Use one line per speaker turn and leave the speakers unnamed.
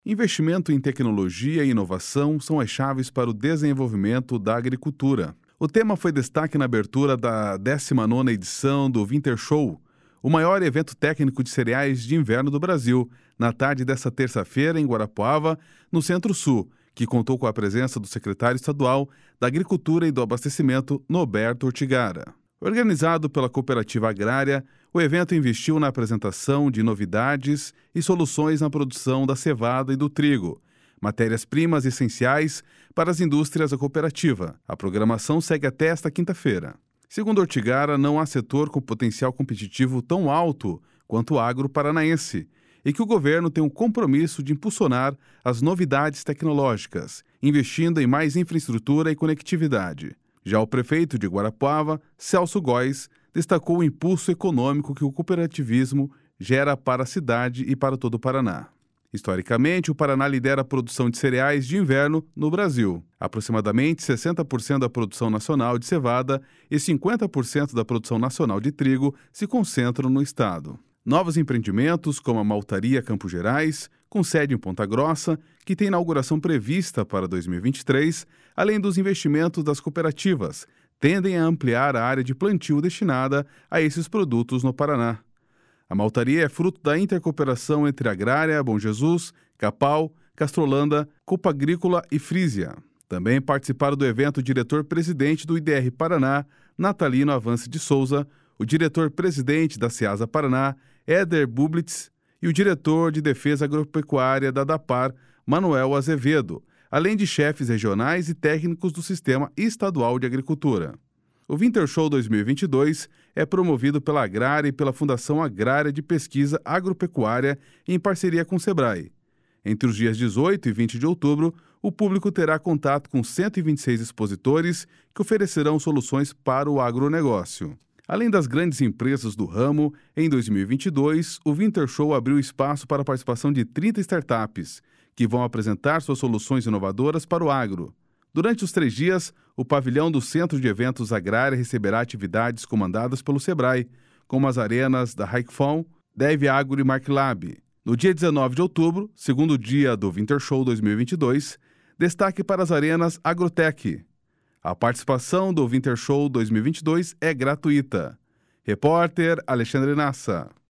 Investimento em tecnologia e inovação são as chaves para o desenvolvimento da agricultura. O tema foi destaque na abertura da 19ª edição do Winter Show, o maior evento técnico de cereais de inverno do Brasil, na tarde desta terça-feira em Guarapuava, no Centro-Sul, que contou com a presença do secretário estadual da Agricultura e do Abastecimento, Norberto Ortigara. Organizado pela Cooperativa Agrária, o evento investiu na apresentação de novidades e soluções na produção da cevada e do trigo, matérias-primas essenciais para as indústrias da cooperativa. A programação segue até esta quinta-feira. Segundo Ortigara, não há setor com potencial competitivo tão alto quanto o agro paranaense e que o governo tem um compromisso de impulsionar as novidades tecnológicas, investindo em mais infraestrutura e conectividade. Já o prefeito de Guarapuava, Celso Góes, destacou o impulso econômico que o cooperativismo gera para a cidade e para todo o Paraná. Historicamente, o Paraná lidera a produção de cereais de inverno no Brasil. Aproximadamente 60% da produção nacional de cevada e 50% da produção nacional de trigo se concentram no estado. Novos empreendimentos, como a Maltaria Campos Gerais, com sede em Ponta Grossa, que tem inauguração prevista para 2023, além dos investimentos das cooperativas, tendem a ampliar a área de plantio destinada a esses produtos no Paraná. A maltaria é fruto da intercooperação entre a Agrária, Bom Jesus, Capal, Castrolanda, Copa Agrícola e Frisia. Também participaram do evento o diretor-presidente do IDR Paraná, Natalino Avance de Souza, o diretor-presidente da Ceasa Paraná, Éder Bublitz, e o diretor de Defesa Agropecuária da DAPAR, Manuel Azevedo, além de chefes regionais e técnicos do Sistema Estadual de Agricultura. O Winter Show 2022 é promovido pela Agrária e pela Fundação Agrária de Pesquisa Agropecuária em parceria com o Sebrae. Entre os dias 18 e 20 de outubro, o público terá contato com 126 expositores que oferecerão soluções para o agronegócio. Além das grandes empresas do ramo, em 2022, o Winter Show abriu espaço para a participação de 30 startups, que vão apresentar suas soluções inovadoras para o agro. Durante os 3 dias, o pavilhão do Centro de Eventos Agrária receberá atividades comandadas pelo Sebrae, como as arenas da Hackfon, Dev Agro e MarkLab. No dia 19 de outubro, segundo dia do Winter Show 2022, destaque para as arenas Agrotech. A participação do Winter Show 2022 é gratuita. Repórter Alexandre Nassa.